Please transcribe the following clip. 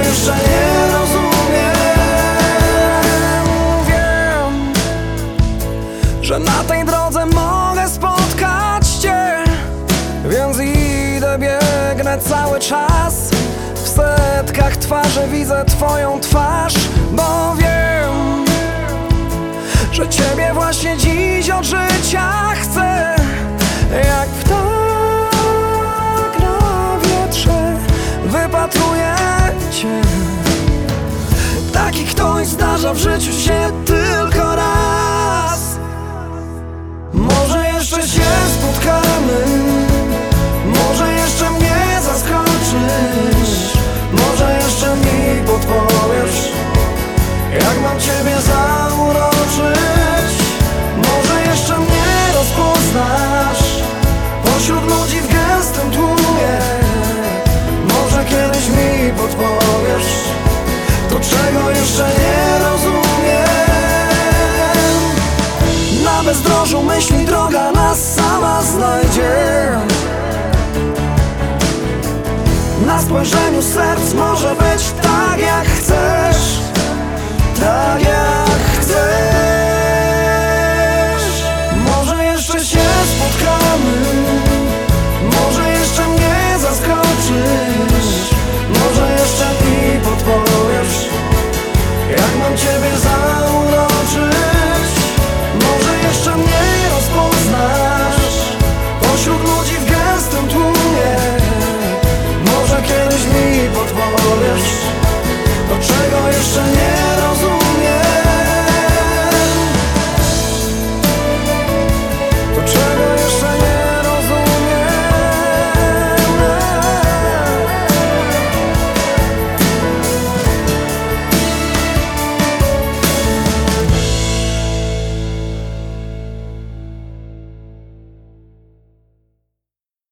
jeszcze nie rozumiem. Wiem, że na tej drodze mogę spotkać Cię, więc idę, biegnę cały czas. W setkach twarzy widzę Twoją twarz, bo wiem, że Ciebie właśnie dziś od życia chcę. Jak ptak na wietrze wypatruję Cię. Taki ktoś zdarza w życiu się tylko raz. Może jeszcze się spotkamy, może jeszcze mnie zaskoczysz, może jeszcze mi podpowiesz, jak mam Ciebie zauroczyć. Może jeszcze mnie rozpoznasz pośród ludzi w gęstym tłumie. Może kiedyś mi podpowiesz to, czego jeszcze nie rozumiem. Na bezdrożu myśli droga nas sama znajdzie. Na spojrzeniu serc może być tak jak chcesz, tak jak